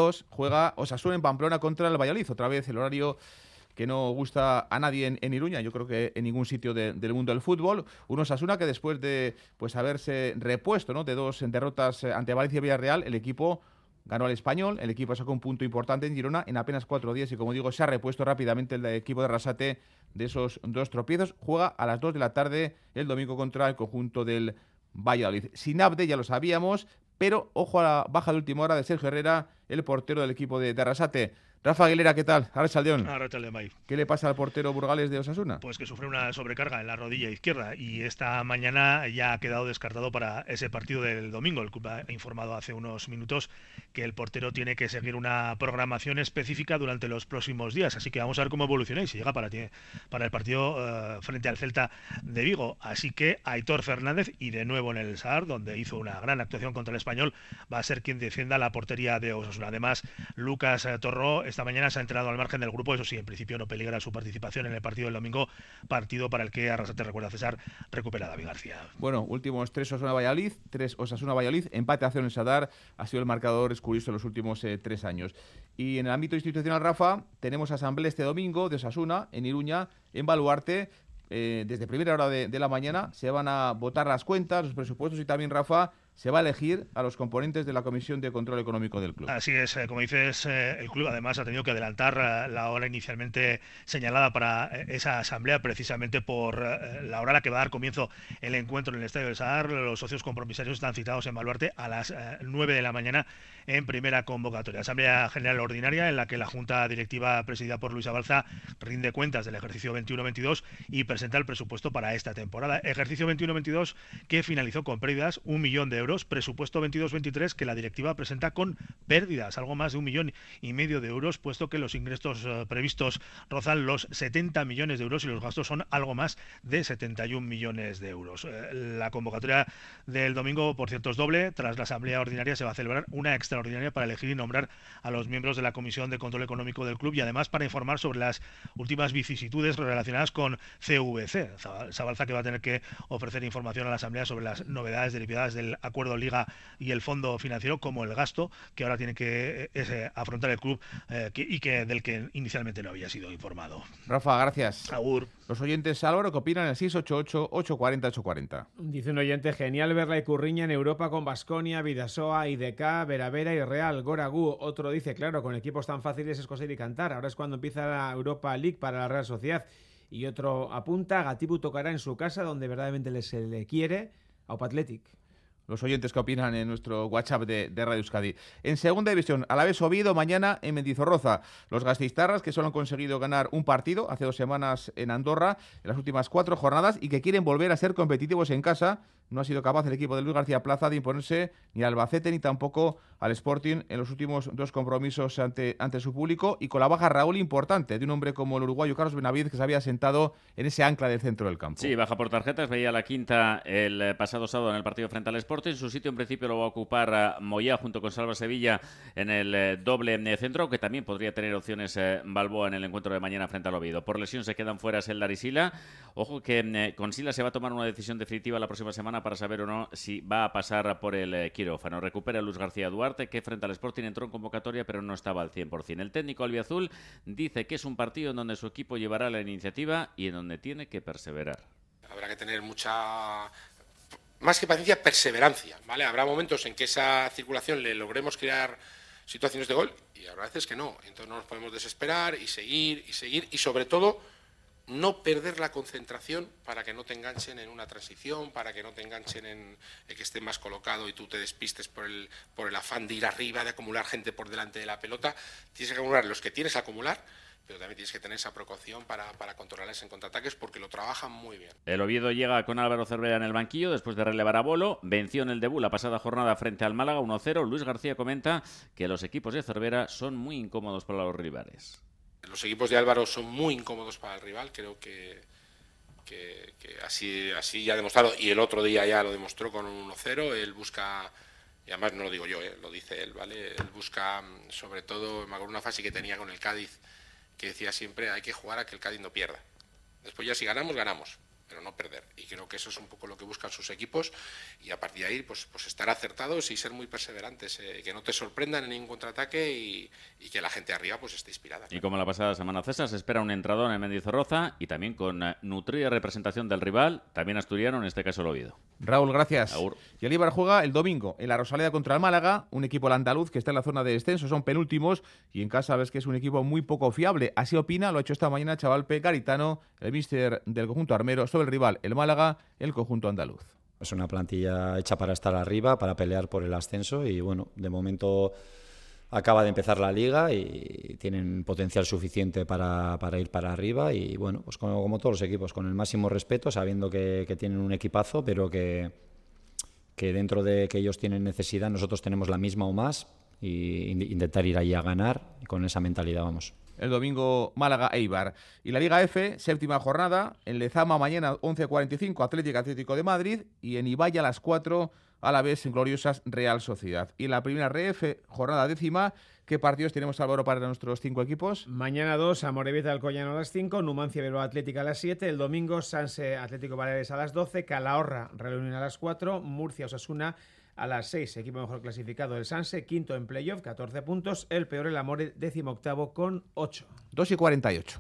juega Osasuna en Pamplona contra el Valladolid. Otra vez el horario que no gusta a nadie en Iruña, yo creo que en ningún sitio del mundo del fútbol. Un Osasuna que después de haberse repuesto, ¿no?, de 2 derrotas ante Valencia y Villarreal, el equipo ganó al Español, el equipo sacó un punto importante en Girona en apenas 4 días y, como digo, se ha repuesto rápidamente el equipo de Arrasate de esos 2 tropiezos. Juega a las 2 de la tarde el domingo contra el conjunto del Valladolid. Sin Abde, ya lo sabíamos, pero ojo a la baja de última hora de Sergio Herrera el portero del equipo de Arrasate. Rafa Aguilera, ¿qué tal? Arrachaldeón. ¿Qué le pasa al portero burgalés de Osasuna? Pues que sufre una sobrecarga en la rodilla izquierda y esta mañana ya ha quedado descartado para ese partido del domingo. El club ha informado hace unos minutos que el portero tiene que seguir una programación específica durante los próximos días, así que vamos a ver cómo evoluciona y si llega para el partido frente al Celta de Vigo. Así que Aitor Fernández, y de nuevo en el Saar, donde hizo una gran actuación contra el Español, va a ser quien defienda la portería de Osasuna. Además, Lucas Torró esta mañana se ha entrenado al margen del grupo, eso sí, en principio no peligra su participación en el partido del domingo, partido para el que Arrasate, recuerda César, recupera a David García. Bueno, últimos 3 Osasuna-Valladolid, 3 Osasuna-Valladolid, empate a 0 en Sadar, ha sido el marcador escurrido en los últimos 3 años. Y en el ámbito institucional, Rafa, tenemos asamblea este domingo de Osasuna, en Iruña, en Baluarte. Desde primera hora de la mañana se van a votar las cuentas, los presupuestos y también, Rafa, se va a elegir a los componentes de la Comisión de Control Económico del club. Así es, como dices, el club además ha tenido que adelantar la hora inicialmente señalada para esa asamblea, precisamente por la hora a la que va a dar comienzo el encuentro en el Estadio del Sadar. Los socios compromisarios están citados en Baluarte a las 9 de la mañana en primera convocatoria. Asamblea General Ordinaria en la que la Junta Directiva presidida por Luis Abalza rinde cuentas del ejercicio 21-22 y presenta el presupuesto para esta temporada. Ejercicio 21-22 que finalizó con pérdidas, 1 millón de euros. Presupuesto 22-23 que la directiva presenta con pérdidas, algo más de 1,5 millones de euros, puesto que los ingresos previstos rozan los 70 millones de euros y los gastos son algo más de 71 millones de euros. La convocatoria del domingo, por cierto, es doble. Tras la asamblea ordinaria se va a celebrar una extraordinaria para elegir y nombrar a los miembros de la Comisión de Control Económico del club y además para informar sobre las últimas vicisitudes relacionadas con CVC. Zabalza, que va a tener que ofrecer información a la asamblea sobre las novedades derivadas del acuerdo Liga y el fondo financiero, como el gasto que ahora tiene que afrontar el club del que inicialmente no había sido informado. Rafa, gracias. Agur. Los oyentes, Álvaro, ¿qué opinan? El 688-840-840. Dice un oyente, genial ver la Icurriña en Europa con Baskonia, Vidasoa, IDK, Veravera y Real, Goragú. Otro dice, claro, con equipos tan fáciles es coser y cantar. Ahora es cuando empieza la Europa League para la Real Sociedad. Y otro apunta, Gatibu tocará en su casa donde verdaderamente se le quiere, a Opa Athletic. Los oyentes que opinan en nuestro WhatsApp de Radio Euskadi. En segunda división, Alavés Oviedo, mañana en Mendizorroza. Los gasteiztarras, que solo han conseguido ganar un partido hace 2 semanas en Andorra, en las últimas 4 jornadas, y que quieren volver a ser competitivos en casa. No ha sido capaz el equipo de Luis García Plaza de imponerse ni al Albacete ni tampoco al Sporting en los últimos 2 compromisos ante su público, y con la baja Raúl importante de un hombre como el uruguayo Carlos Benavides, que se había sentado en ese ancla del centro del campo. Sí, baja por tarjetas, veía la quinta el pasado sábado en el partido frente al Sporting. Su sitio en principio lo va a ocupar Moyá junto con Salva Sevilla en el doble centro, que también podría tener opciones Balboa en el encuentro de mañana frente al Oviedo. Por lesión se quedan fuera Seldar y Sila. Ojo que con Sila se va a tomar una decisión definitiva la próxima semana para saber o no si va a pasar por el quirófano. Recupera Luis García Duarte, que frente al Sporting entró en convocatoria pero no estaba al 100%. El técnico albiazul dice que es un partido en donde su equipo llevará la iniciativa y en donde tiene que perseverar. Habrá que tener mucha, más que paciencia, perseverancia, ¿vale? Habrá momentos en que esa circulación le logremos crear situaciones de gol y habrá veces que no. Entonces no nos podemos desesperar y seguir y sobre todo no perder la concentración para que no te enganchen en una transición, para que no te enganchen en que esté más colocado y tú te despistes por el afán de ir arriba, de acumular gente por delante de la pelota. Tienes que acumular los que tienes que acumular, pero también tienes que tener esa precaución para controlarles en contraataques porque lo trabajan muy bien. El Oviedo llega con Álvaro Cervera en el banquillo después de relevar a Bolo. Venció en el debut la pasada jornada frente al Málaga 1-0. Luis García comenta que los equipos de Cervera son muy incómodos para los rivales. Los equipos de Álvaro son muy incómodos para el rival, creo que así ya ha demostrado, y el otro día ya lo demostró con un 1-0. Él busca, y además no lo digo yo, lo dice él, ¿vale? Él busca, sobre todo, me acuerdo una frase que tenía con el Cádiz, que decía siempre, hay que jugar a que el Cádiz no pierda. Después ya si ganamos, ganamos, pero no perder. Y creo que eso es un poco lo que buscan sus equipos, y a partir de ahí pues estar acertados y ser muy perseverantes, que no te sorprendan en ningún contraataque y que la gente arriba pues esté inspirada. Y como la pasada semana, César, se espera un entradón en Mendizorroza y también con nutrida representación del rival, también asturiano, en este caso el Oviedo. Raúl, gracias. Agur. Y el Eibar juega el domingo en la Rosaleda contra el Málaga, un equipo andaluz que está en la zona de descenso, son penúltimos, y en casa ves que es un equipo muy poco fiable. Así opina, lo ha hecho esta mañana Chavalpe Garitano, el míster del conjunto armero, sobre el rival, el Málaga, el conjunto andaluz. Es una plantilla hecha para estar arriba, para pelear por el ascenso, y bueno, de momento acaba de empezar la Liga y tienen potencial suficiente para ir para arriba y bueno, pues como todos los equipos, con el máximo respeto, sabiendo que tienen un equipazo, pero que dentro de que ellos tienen necesidad, nosotros tenemos la misma o más, y intentar ir allí a ganar con esa mentalidad, vamos. El domingo Málaga-Eibar. Y la Liga F, séptima jornada, en Lezama mañana 11:45 Atlético de Madrid y en Ibaya a las 4 a la vez en gloriosas Real Sociedad. Y en la primera RF, jornada 10ª, ¿qué partidos tenemos, Álvaro, para nuestros 5 equipos? Mañana 2, Amorebieta Alcoyano a las 5, Numancia Bilbao Atlética a las 7, el domingo Sanse Atlético Baleares a las 12, Calahorra Real Unión a las 4, Murcia Osasuna a las 6, equipo mejor clasificado el Sanse, quinto en playoff, 14 puntos, el peor el Amore, 18º con 8. 2:48.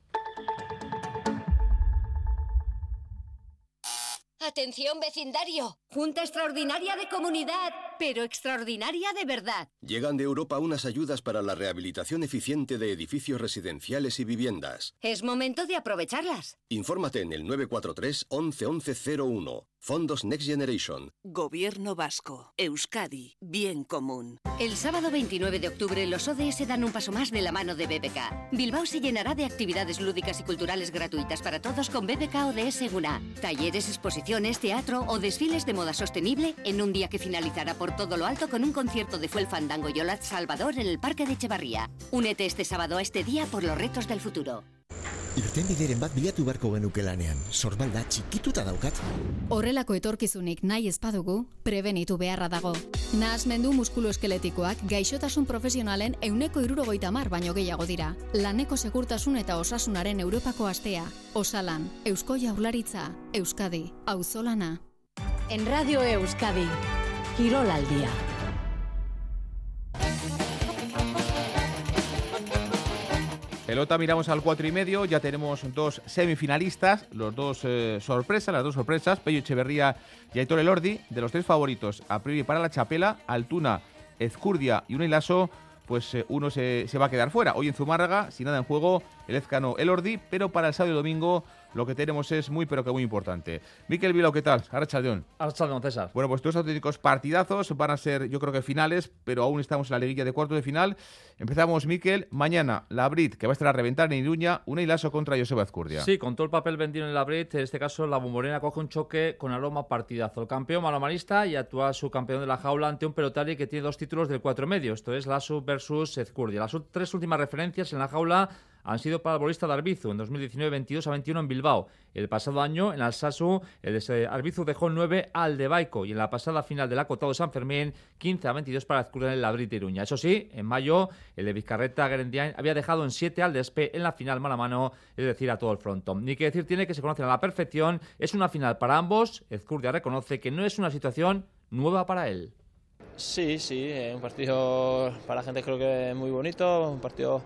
¡Atención, vecindario! Junta extraordinaria de comunidad, pero extraordinaria de verdad. Llegan de Europa unas ayudas para la rehabilitación eficiente de edificios residenciales y viviendas. Es momento de aprovecharlas. Infórmate en el 943 11 11 01. Fondos Next Generation. Gobierno vasco. Euskadi. Bien común. El sábado 29 de octubre los ODS dan un paso más de la mano de BBK. Bilbao se llenará de actividades lúdicas y culturales gratuitas para todos con BBK ODS Guna. Talleres, exposiciones, teatro o desfiles de moda sostenible en un día que finalizará por todo lo alto con un concierto de Fuel Fandango y Olat Salvador en el Parque de Echevarría. Únete este sábado a este día por los retos del futuro. Irtenbideren bat bilatu beharko genuke lanean. Sorbalda txikituta daukat. Horrelako etorkizunik nahi ez badugu, prebenitu beharra dago. Nahasmendu muskuloeskeletikoak gaixotasun profesionalen 170 baino gehiago dira. Laneko segurtasun eta osasunaren Europako astea. Osalan, Eusko Jaurlaritza, Euskadi, auzolana. En Radio Euskadi, Kirol al día. Pelota, miramos al 4:30, ya tenemos 2 semifinalistas, las dos sorpresas, Pello Echeverría y Aitor Elordi. De los 3 favoritos, a priori para la Chapela, Altuna, Ezcurdia y Unai Laso, pues uno se va a quedar fuera. Hoy en Zumárraga, sin nada en juego, el Ezcano Elordi, pero para el sábado y domingo lo que tenemos es muy importante. Mikel Bilbao, ¿qué tal? Arratsaldeon. Arratsaldeon, César. Bueno, pues 2 auténticos partidazos, van a ser yo creo que finales, pero aún estamos en la liguilla de cuartos de final. Empezamos, Mikel, mañana la Brit, que va a estar a reventar en Iruña, Unai Laso contra Joseba Ezcurdia. Sí, con todo el papel vendido en la Brit, en este caso la Bombonera coge un choque con aroma partidazo. El campeón malomarista y actual subcampeón de la jaula ante un pelotari que tiene 2 títulos del 4,5, esto es Laso versus Ezcurdia. Las 3 últimas referencias en la jaula han sido para el bolista de Arbizu, en 2019 22-21 en Bilbao. El pasado año en Alsasu, el de Arbizu dejó 9 al de Baico y en la pasada final del acotado San Fermín 15-22 para Ezcurdia en la Brit de Iruña. Eso sí, en mayo el de Vizcarreta Gerendiain había dejado en 7 al de Espe en la final mano a mano, es decir, a todo el frontón. Ni que decir tiene que se conocen a la perfección, es una final para ambos. Ezcurdia reconoce que no es una situación nueva para él. Sí, un partido para la gente creo que muy bonito, un partido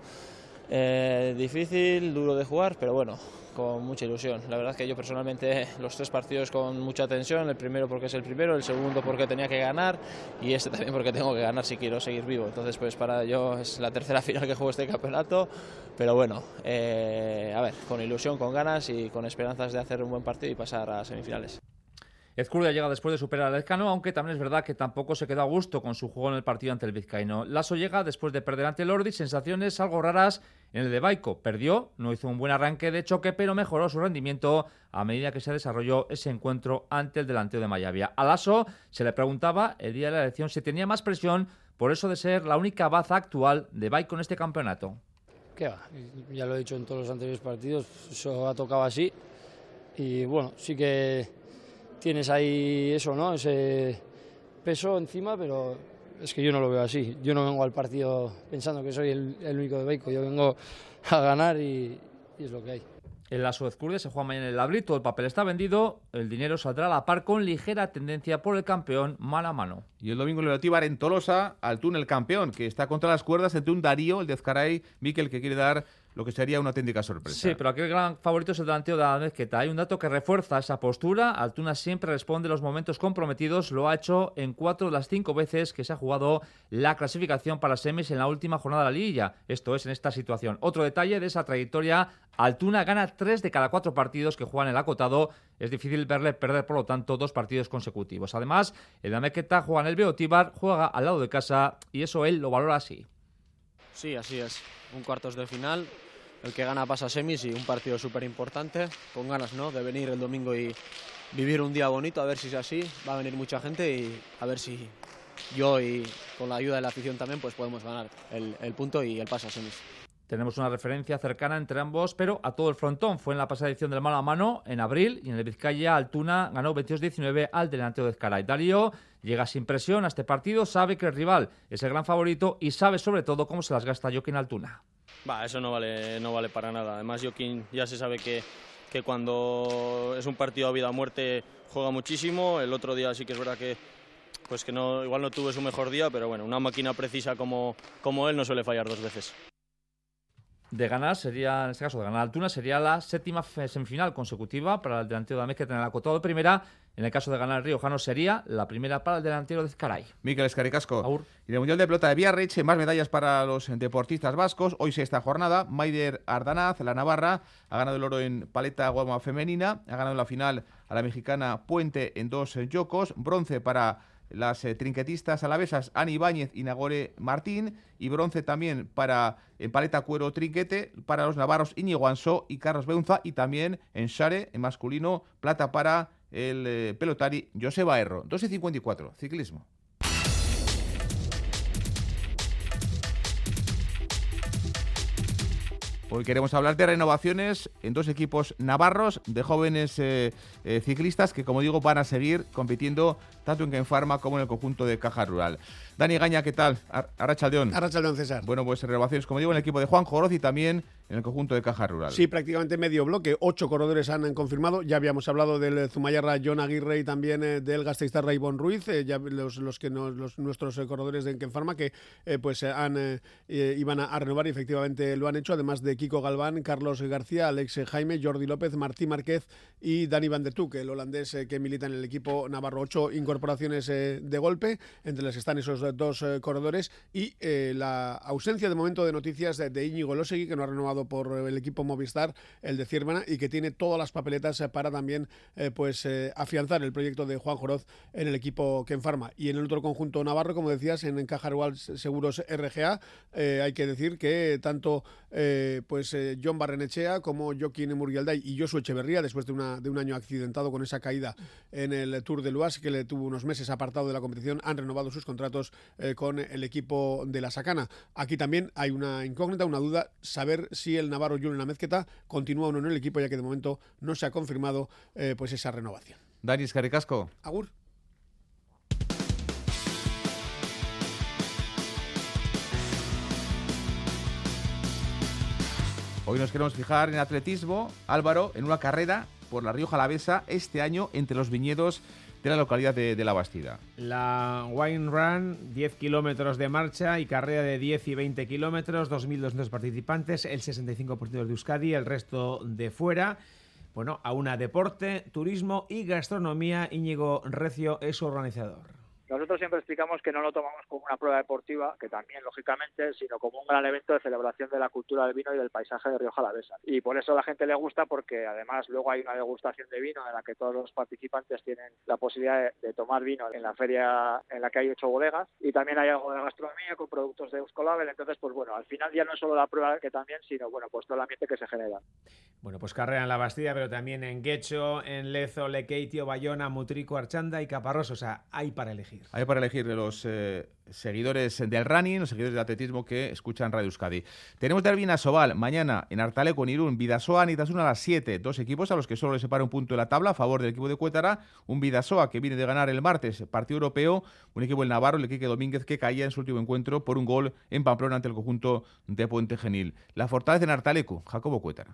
difícil, duro de jugar, pero bueno, con mucha ilusión. La verdad es que yo personalmente los 3 partidos con mucha tensión, el primero porque es el primero, el segundo porque tenía que ganar y este también porque tengo que ganar si quiero seguir vivo. Entonces pues para yo es la tercera final que juego este campeonato, pero bueno, a ver, con ilusión, con ganas y con esperanzas de hacer un buen partido y pasar a semifinales. Ezcurdia llega después de superar al Ezcano, aunque también es verdad que tampoco se quedó a gusto con su juego en el partido ante el vizcaíno. Laso llega después de perder ante el Ordi, sensaciones algo raras en el de Baico. Perdió, no hizo un buen arranque de choque, pero mejoró su rendimiento a medida que se desarrolló ese encuentro ante el delantero de Mayavia. A Laso se le preguntaba el día de la elección si tenía más presión por eso de ser la única baza actual de Baico en este campeonato. ¿Qué va? Ya lo he dicho en todos los anteriores partidos, eso ha tocado así y bueno, sí que tienes ahí eso, ¿no? Ese peso encima, pero es que yo no lo veo así. Yo no vengo al partido pensando que soy el único de Baico, yo vengo a ganar y es lo que hay. El Laso Ezcurdia se juega mañana en el Labrit, todo el papel está vendido, el dinero saldrá a la par con ligera tendencia por el campeón mano a mano. Y el domingo el Eibar en Tolosa, Altún el campeón, que está contra las cuerdas entre un Darío, el de Ezcaray, Mikel, que quiere dar lo que sería una auténtica sorpresa. Sí, pero aquí el gran favorito es el delantero de la Mezqueta. Hay un dato que refuerza esa postura. Altuna siempre responde en los momentos comprometidos. Lo ha hecho en 4 de las 5 veces que se ha jugado la clasificación para semis en la última jornada de la liguilla. Esto es en esta situación. Otro detalle de esa trayectoria, Altuna gana 3 de cada 4 partidos que juegan en el acotado. Es difícil verle perder, por lo tanto, 2 partidos consecutivos. Además, el Mezqueta juega en el Beotíbar, juega al lado de casa y eso él lo valora así. Sí, así es. Un cuartos de final, el que gana pasa a semis y un partido súper importante, con ganas, ¿no?, de venir el domingo y vivir un día bonito, a ver si es así. Va a venir mucha gente y a ver si yo y con la ayuda de la afición también pues podemos ganar el punto y el pase a semis. Tenemos una referencia cercana entre ambos, pero a todo el frontón. Fue en la pasada edición del mano a mano, en abril, y en el Vizcaya Altuna ganó 22-19 al delantero de Ezcaray. Darío llega sin presión a este partido, sabe que el rival es el gran favorito y sabe sobre todo cómo se las gasta Joaquín Altuna. Eso no vale para nada. Además, Joaquín ya se sabe que cuando es un partido a vida o muerte juega muchísimo. El otro día sí que es verdad que no, igual no tuve su mejor día, pero bueno, una máquina precisa como él no suele fallar 2 veces. De ganar sería, en este caso, de ganar Altuna, sería la 7ª semifinal consecutiva para el delantero de Ames, que tiene el acotado de primera. En el caso de ganar el riojano sería la primera para el delantero de Ezcaray. Mikel Escaricasco. Y en el Mundial de Pelota de Biarritz, más medallas para los deportistas vascos. Hoy sexta jornada. Maider Ardanaz, la navarra, ha ganado el oro en paleta guama femenina. Ha ganado en la final a la mexicana Puente en 2 yocos. Bronce para las trinquetistas alavesas Ani Ibáñez y Nagore Martín, y bronce también para en paleta cuero trinquete para los navarros Íñigo Ansó y Carlos Beunza, y también en share en masculino plata para el pelotari Joseba Erro. 2:54, ciclismo. Hoy queremos hablar de renovaciones en 2 equipos navarros de jóvenes ciclistas que, como digo, van a seguir compitiendo tanto en Kenfarma como en el conjunto de Caja Rural. Dani Gaña, ¿qué tal? Arratsaldeón. Arratsaldeón, César. Bueno, pues renovaciones, como digo, en el equipo de Juan Joroz y también en el conjunto de Caja Rural. Sí, prácticamente medio bloque. 8 corredores han confirmado. Ya habíamos hablado del Zumayarra Jon Aguirre y también del Gasteiztarra Ivonne Ruiz. Ya nuestros corredores de Kenfarma que iban a renovar y efectivamente lo han hecho. Además de Kiko Galván, Carlos García, Alex Jaime, Jordi López, Martí Márquez y Dani van der Tuuk, el holandés que milita en el equipo navarro. 8 incorporaciones de golpe, entre las que están esos 2 corredores, y la ausencia de momento de noticias de Íñigo Elósegui, que no ha renovado por el equipo Movistar, el de Ciervana, y que tiene todas las papeletas para también afianzar el proyecto de Juan Joroz en el equipo Kenfarma. Y en el otro conjunto navarro, como decías, en Caja Rural Seguros RGA, hay que decir que tanto Jon Barrenechea como Joaquín Murrialday y Josu Echeverría, después de un año accidentado con esa caída en el Tour de l'Oise, que le tuvo unos meses apartado de la competición, han renovado sus contratos con el equipo de la Sacana. Aquí también hay una incógnita, una duda, saber si el navarro Julen Amezqueta continúa o no en el equipo, ya que de momento no se ha confirmado esa renovación. Dani Escaricasco. Agur. Hoy nos queremos fijar en atletismo, Álvaro, en una carrera por la Rioja Alavesa este año entre los viñedos de la localidad de La Bastida. La Wine Run, 10 kilómetros de marcha y carrera de 10 y 20 kilómetros, 2.200 participantes, el 65% de Euskadi, el resto de fuera. Bueno, aúna deporte, turismo y gastronomía. Íñigo Recio es su organizador. Nosotros siempre explicamos que no lo tomamos como una prueba deportiva, que también, lógicamente, sino como un gran evento de celebración de la cultura del vino y del paisaje de Rioja Alavesa. Y por eso a la gente le gusta, porque además luego hay una degustación de vino en la que todos los participantes tienen la posibilidad de tomar vino en la feria en la que hay 8 bodegas, y también hay algo de gastronomía con productos de Euskolabel. Entonces, pues bueno, al final ya no es solo la prueba que también, sino bueno, pues todo el ambiente que se genera. Bueno, pues carrera en La Bastida, pero también en Guecho, en Lezo, Lekeitio, Bayona, Mutrico, Archanda y Caparrós. O sea, hay para elegir. Hay para elegir los seguidores del running, los seguidores del atletismo que escuchan Radio Euskadi. Tenemos derbi en Asobal, mañana en Artaleco, en Irún, Bidasoa, Nitasuna a las 7. 2 equipos a los que solo les separa un punto de la tabla a favor del equipo de Cuétara. Un Bidasoa que viene de ganar el martes partido europeo. Un equipo el Navarro, el Quique Domínguez, que caía en su último encuentro por un gol en Pamplona ante el conjunto de Puente Genil. La fortaleza en Artaleco, Jacobo Cuétara.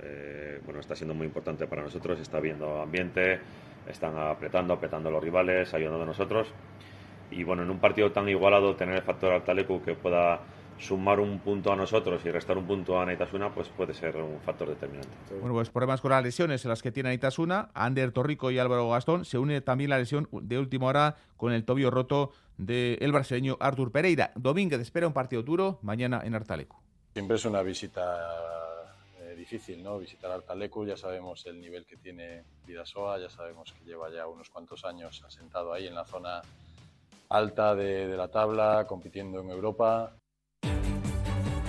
Está siendo muy importante para nosotros, está habiendo ambiente, están apretando a los rivales, ayudando a nosotros. Y bueno, en un partido tan igualado, tener el factor Artalecu que pueda sumar un punto a nosotros y restar un punto a Naitasuna, pues puede ser un factor determinante. Bueno, pues problemas con las lesiones en las que tiene Naitasuna, Ander Torrico y Álvaro Gastón. Se une también la lesión de última hora con el tobillo roto del brasileño Artur Pereira. Domínguez espera un partido duro mañana en Artalecu. Siempre es una visita difícil, ¿no? Visitar Artalecu, ya sabemos el nivel que tiene Bidasoa, ya sabemos que lleva ya unos cuantos años asentado ahí en la zona alta de la tabla, compitiendo en Europa.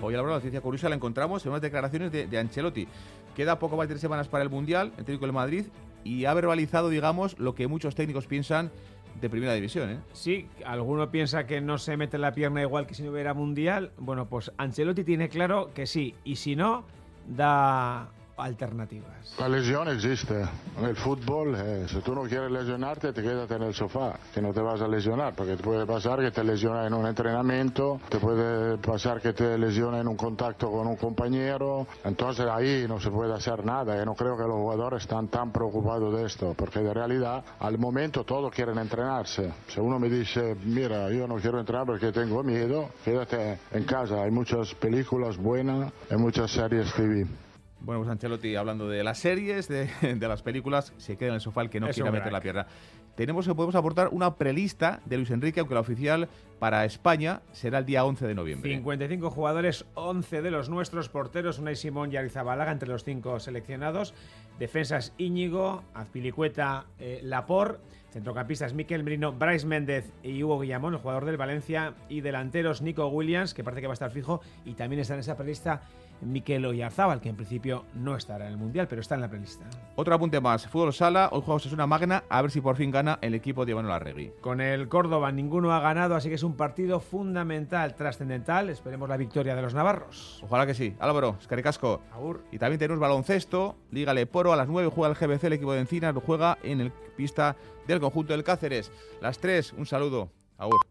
Hoy a la hora de la ciencia curiosa la encontramos en unas declaraciones de Ancelotti. Queda poco más de 3 semanas para el Mundial, el técnico del Madrid, y ha verbalizado, digamos, lo que muchos técnicos piensan de primera división, ¿eh? Sí, alguno piensa que no se mete la pierna igual que si no hubiera Mundial. Bueno, pues Ancelotti tiene claro que sí, y si no, da alternativas. La lesión existe. En el fútbol, si tú no quieres lesionarte, te quedas en el sofá, que no te vas a lesionar, porque te puede pasar que te lesionas en un entrenamiento, te puede pasar que te lesionas en un contacto con un compañero, entonces ahí no se puede hacer nada. Yo no creo que los jugadores están tan preocupados de esto, porque de realidad, al momento todos quieren entrenarse. Si uno me dice, mira, yo no quiero entrenar porque tengo miedo, quédate en casa, hay muchas películas buenas, hay muchas series TV. Bueno, pues Ancelotti, hablando de las series, de las películas, se queda en el sofá el que no quiera meter la pierna. Podemos aportar una prelista de Luis Enrique, aunque la oficial para España será el día 11 de noviembre. 55 jugadores, 11 de los nuestros, porteros Unai Simón y Arrizabalaga entre los 5 seleccionados, defensas Íñigo, Azpilicueta, Laporte, centrocampistas Mikel Merino, Brais Méndez y Hugo Guillamón, el jugador del Valencia, y delanteros Nico Williams, que parece que va a estar fijo, y también está en esa prelista Mikel Oyarzábal, que en principio no estará en el Mundial, pero está en la prelista. Otro apunte más, fútbol sala, hoy juega Osasuna Magna, a ver si por fin gana el equipo de Iván Larregui. Con el Córdoba ninguno ha ganado, así que es un partido fundamental, trascendental, esperemos la victoria de los navarros. Ojalá que sí. Álvaro, eskerrik asko. Agur. Y también tenemos baloncesto, Liga Leporo, a las 9 juega el GBC, el equipo de Encinas, lo juega en el pista del conjunto del Cáceres. Las 3, un saludo. Agur.